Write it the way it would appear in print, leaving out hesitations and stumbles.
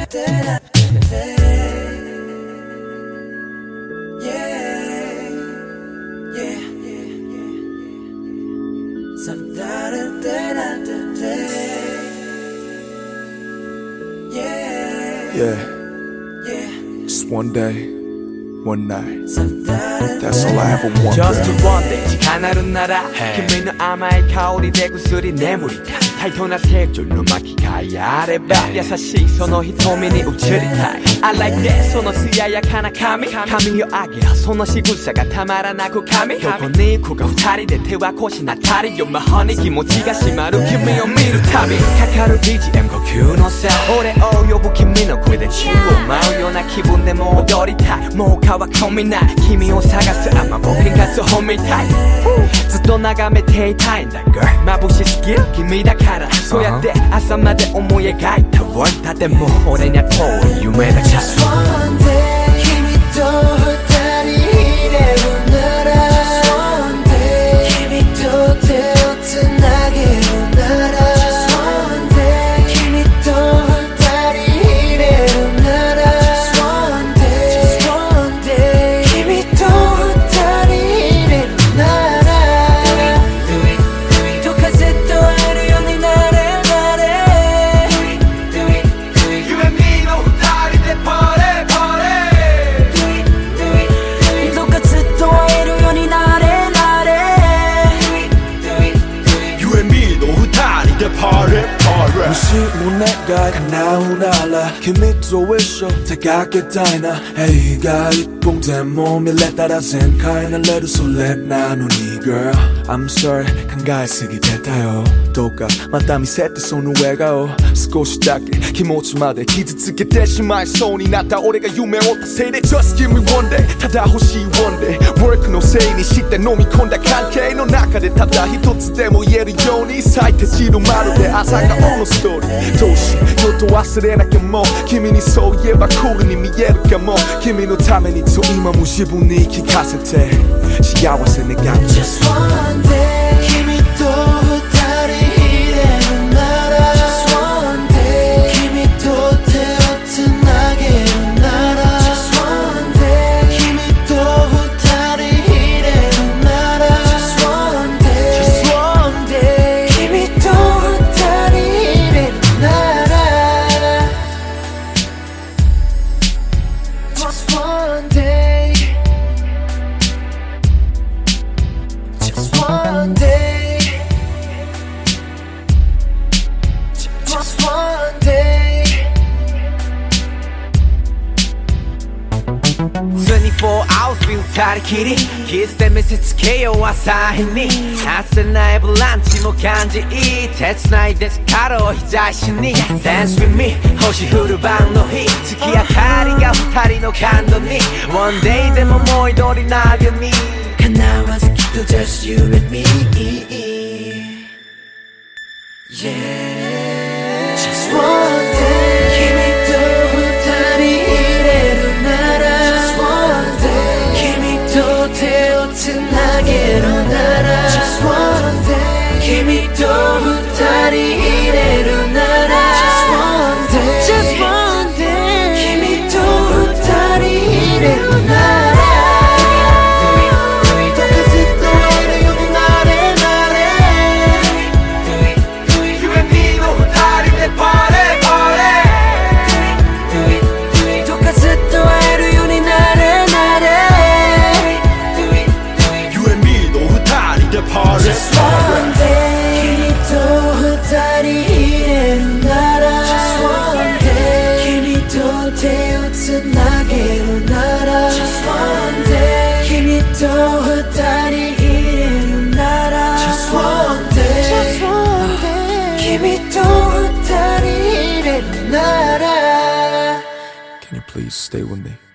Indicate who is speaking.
Speaker 1: Just one day, one night. That's all I ever want.
Speaker 2: Just one day 時なるなら君の甘い香りでぐすり眠りたい対等な成長の巻き替えあれば優しいその瞳に映りたい I like that その艶やかな髪を上げその仕草がたまらなく髪どこに行くか二人で手は腰なったり You're my honey 気持ちが締まる君を見るたびかかる BGM 呼吸のさ俺を呼ぶ君の声で宙を舞うような気分でも踊りたいもう乾き込みない君を探す甘ぼけがそうみたいずっと眺めていたいんだ girl 眩しすぎる君だからそうやって朝まで思い描いたわたでも俺には遠い夢だから
Speaker 3: Just one day 君と二人いれるなら Just one day 君と手をつなげるなら Just one day 君と二人いれるなら Just one day Just one day 君と二人いれるならどかずっと会えるようになれなれ
Speaker 2: You and me の二人でパーレーパーレー
Speaker 3: どかずっと会えるようになれなれ
Speaker 2: You and me の二人でパーレーパーレー
Speaker 1: 무시 못 내가 가나오나라 김ito 있어 다가게 다이나 Hey가 이뽕대 몸이 레따라 생카이나 레루 솔레 나누니 girl I'm sorry 간가에 쓰기 됐다요 도가 마땀이 샜대 손을 왜가오少しだけ気持ちまで傷つけてしまいそうになった俺が夢を追ったせいで Just give me one day ただ欲しい one day Work のせいにして飲み込んだ関係の中でただ一つでも言えるように咲いて散るまるで朝顔のストーリーどうしようと忘れなきゃもう君にそう言えばクールに見えるかも君のためにと今も自分に言い聞かせて幸せ願う
Speaker 3: Just one day 君と二人いれるなら Just one day 君と手をつなげるなら Just one day 君と二人いれるなら Just one day Just one day 君と二人いれるなら Just one day Just one day Just one day
Speaker 2: 24 hours 二人きりキスで見せつけよう朝日に焦らないブランチも感じいい手繋いでスカロを日差しに Dance with me 星降る晩の日月明かりが二人の感動に One day でも思い通りなるように
Speaker 3: 必ずきっと Just you and me Yeah Just one day 君と二人いれるなら Just one day 君と手をつなげるなら Just one day 君と二人いれるなら Just one day Just one day 君と二人いれるならJust one day 君と二人いれるなら Just one day 君と手をつなげるなら Just one day 君と二人いれるなら Just one day Just one day 君と二人いれるなら
Speaker 1: Can you please stay with me?